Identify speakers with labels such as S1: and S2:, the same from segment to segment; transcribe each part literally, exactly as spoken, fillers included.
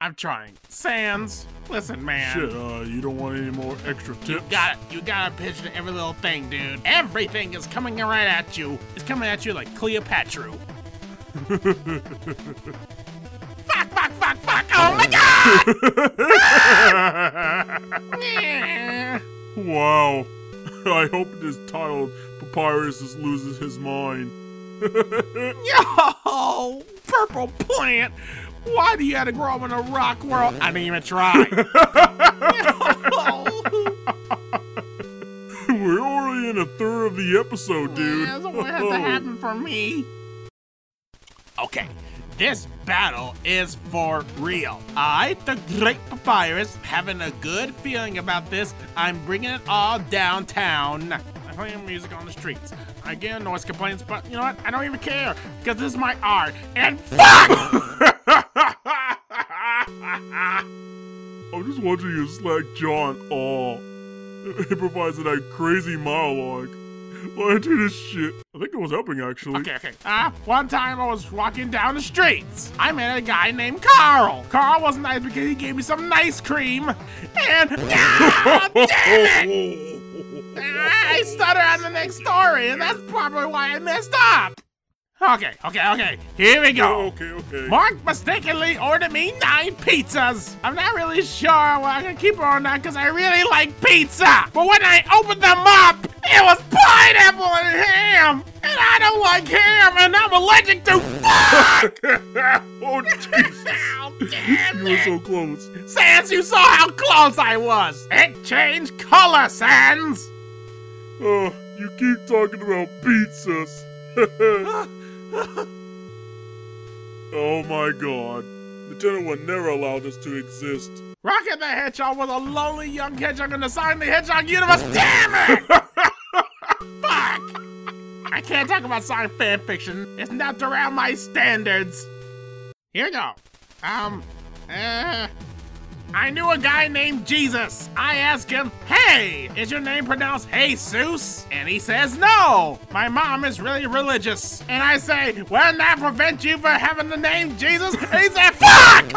S1: I'm trying. Sans, listen, man.
S2: Shit, uh, you don't want any more extra tips?
S1: You got it. You got a pitch to every little thing, dude. Everything is coming right at you. It's coming at you like Cleopatra. Fuck, fuck, fuck, fuck. Oh my god!
S2: Wow. I hope it is titled Papyrus Loses His Mind.
S1: Yo! Purple plant! Why do you have to grow up in a rock world? I didn't even try.
S2: We're already in a third of the episode, dude.
S1: That's what has to happen for me. Okay, this battle is for real. I, the Great Papyrus, having a good feeling about this. I'm bringing it all downtown. I'm playing music on the streets. I get noise complaints, but you know what? I don't even care, because this is my art. And fuck!
S2: I'm just watching you slack John off. Improvising that crazy monologue. Why do this shit? I think it was helping, actually.
S1: Okay, okay. Uh, one time I was walking down the streets. I met a guy named Carl. Carl was nice because he gave me some ice cream. And, ah, damn it! I stutter on the next story, and that's probably why I messed up. Okay, okay, okay. Here we go.
S2: Oh, okay, okay.
S1: Mark mistakenly ordered me nine pizzas. I'm not really sure why I'm gonna keep her on that because I really like pizza. But when I opened them up, it was pineapple and ham. And I don't like ham, and I'm allergic to fuck.
S2: Oh, Jesus.
S1: Oh, damn
S2: You were
S1: it.
S2: so close.
S1: Sans, you saw how close I was. It changed color, Sans.
S2: Oh, you keep talking about pizzas. Oh my god. Nintendo would never allow this to exist.
S1: Rocket the Hedgehog was a lonely young hedgehog in the Sonic the Hedgehog universe. Damn it! Fuck! I can't talk about Sonic fanfiction. It's not around my standards. Here we go. Um, uh... I knew a guy named Jesus. I asked him, hey, is your name pronounced Jesus? And he says, no, my mom is really religious. And I say, wouldn't that prevent you from having the name Jesus? And he said, fuck!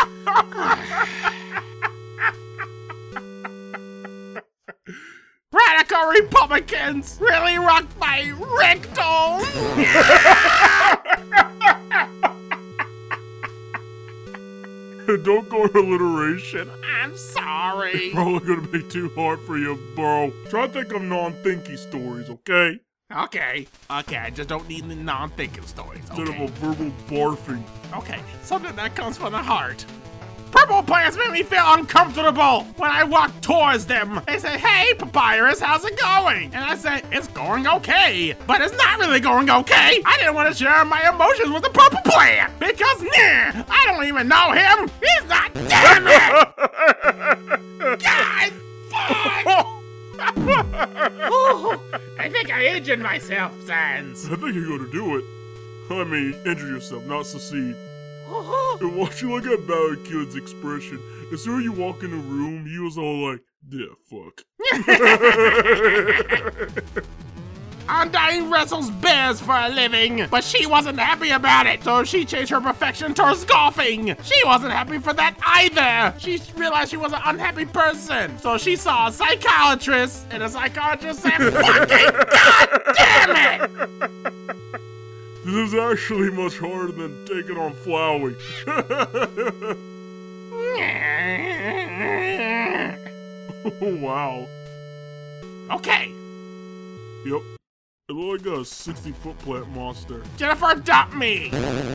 S1: Radical Republicans really rock my rectum.
S2: Don't go to alliteration.
S1: I'm sorry.
S2: Probably gonna be too hard for you, bro. Try to think of non-thinky stories, okay?
S1: Okay, okay, I just don't need the non-thinking stories,
S2: Instead
S1: okay?
S2: of a verbal barfing.
S1: Okay, something that comes from the heart. Purple plants make me feel uncomfortable when I walk towards them. They say, hey, Papyrus, how's it going? And I say, it's going okay, but it's not really going okay. I didn't want to share my emotions with the purple plant because, nah, I don't even know him. He's not, damn it! God, fuck! Ooh, I think I injured myself, Sans.
S2: I think you're gonna do it. I mean, injure yourself, not succeed. And watch you look at Barracuda's expression. As soon as you walk in the room, he was all like, yeah, fuck.
S1: Undyne wrestles bears for a living, but she wasn't happy about it, so she changed her profession towards golfing. She wasn't happy for that either. She realized she was an unhappy person, so she saw a psychiatrist, and the psychiatrist said, fucking God damn it!
S2: This is actually much harder than taking on Flowey. Oh, wow.
S1: Okay.
S2: Yep. It looked like a sixty foot plant monster.
S1: Jennifer, adopt me!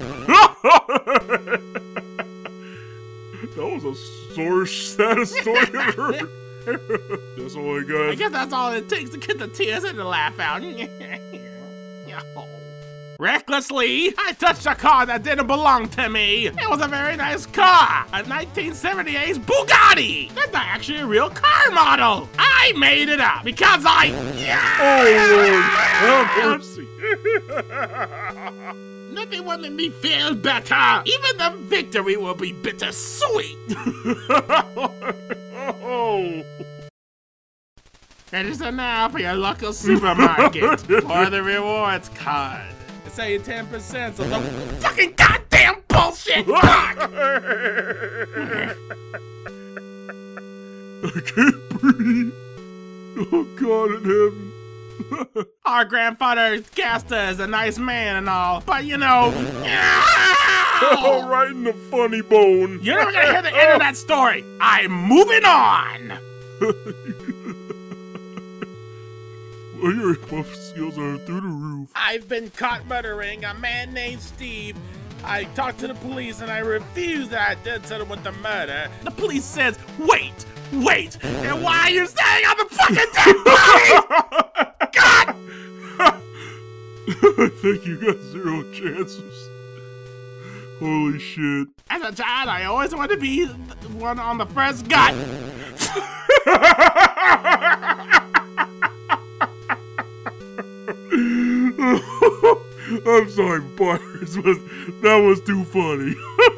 S2: That was a sore, saddest story I've heard. That's all I got.
S1: I guess that's all it takes to get the tears and the laugh out. Recklessly, I touched a car that didn't belong to me. It was a very nice car, a nineteen seventy-eight Bugatti. That's not actually a real car model. I made it up because I...
S2: Oh, Lord, have mercy.
S1: Nothing will make me feel better. Even the victory will be bittersweet.
S2: Oh.
S1: That is enough for your local supermarket or the rewards card. Say ten percent, so no fucking goddamn bullshit! shit! Fuck!
S2: I can't breathe. Oh God in heaven.
S1: Our grandfather Gasta is a nice man and all, but you know...
S2: Oh, right in the funny bone.
S1: You're never gonna hear the end of that story. I'm moving on.
S2: Well, your buff skills are through the roof.
S1: I've been caught murdering a man named Steve. I talked to the police and I refused that I did something with the murder. The police says, wait, wait, and why are you saying I'm a fucking dead body? God!
S2: I think you got zero chances. Holy shit.
S1: As a child, I always wanted to be the one on the first gut.
S2: I'm sorry, Bars, but that was too funny.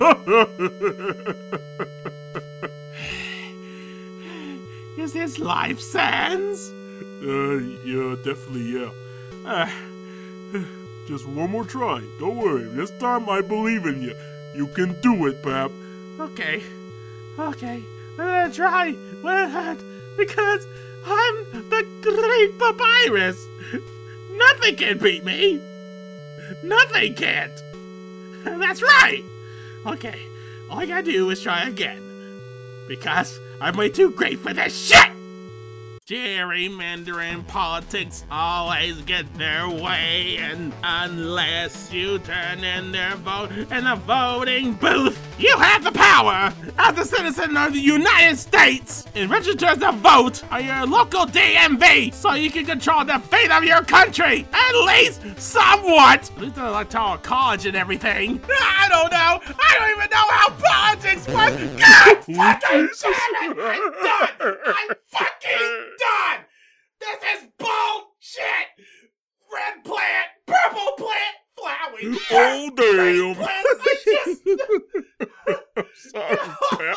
S1: Is this life, Sans?
S2: Uh, yeah, definitely, yeah.
S1: Uh,
S2: Just one more try. Don't worry. This time I believe in you. You can do it, Pap.
S1: okay, okay, I'm gonna try, but because I'm the Great Papyrus. Nothing can beat me. Nothing can't. That's right. Okay, all I gotta do is try again. Because I'm way too great for this shit! Gerrymandering politics always get their way, and unless you turn in their vote in the voting booth, you have the power as a citizen of the United States and register to vote on your local D M V so you can control the fate of your country, at least somewhat. At least in the electoral college and everything. I don't know. I don't even know how politics works. God fucking damn it! I'm done. I'm fucking done. This is bullshit. Red plant, purple plant, flowering.
S2: Oh, damn.
S1: Plants. I just...
S2: Sorry, Pap.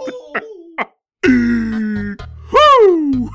S1: Oh.
S2: Woo!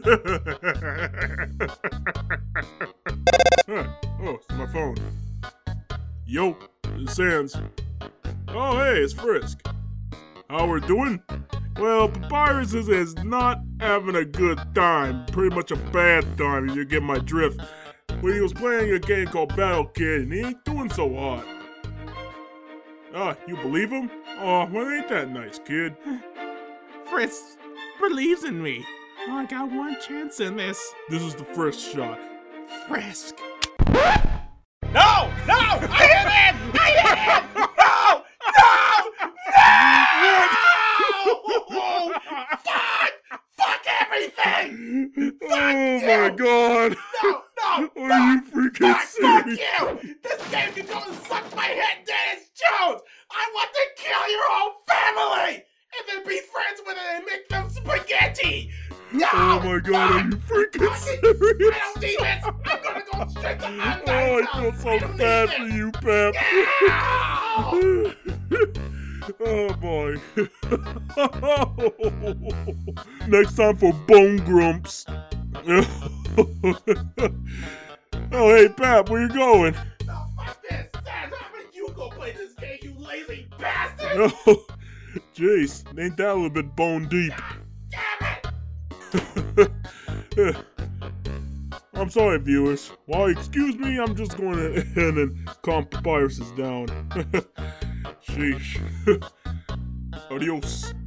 S2: Huh. Oh, it's my phone. Yo, it's Sans. Oh, hey, it's Frisk. How we're doing? Well, Papyrus is, is not having a good time. Pretty much a bad time, if you get my drift. When he was playing a game called Battle Kid, and he ain't doing so hot. Ah, you believe him? Oh, well, ain't that nice, kid?
S1: Frisk believes in me. Oh, I got one chance in this.
S2: This is the first shot.
S1: Frisk. No! No! I hit him! I hit him! No! No! No! Fuck! Fuck everything! Fuck
S2: Oh
S1: you!
S2: my god!
S1: No! No!
S2: Are you freaking
S1: Fuck! Fuck
S2: serious?
S1: you! This game can go and suck my head, Dennis Jones! I want to kill your whole family! And then be friends with it and make them spaghetti! No!
S2: Oh my god, are you freaking
S1: Fucking-
S2: serious?
S1: I don't need this! I'm gonna go straight to Undyne's
S2: Oh, I feel
S1: house.
S2: so
S1: I don't
S2: bad
S1: need
S2: for
S1: this.
S2: you, Pap.
S1: Ow!
S2: Oh boy. Next time for Bone Grumps. Oh hey Pap, where you going?
S1: No, fuck this! Sans, how about you go play this game, you lazy bastard?
S2: Oh, jeez, ain't that a little bit bone deep?
S1: Damn it!
S2: I'm sorry, viewers. Well, excuse me, I'm just going ahead and calm Papyrus down. Sheesh. Adios.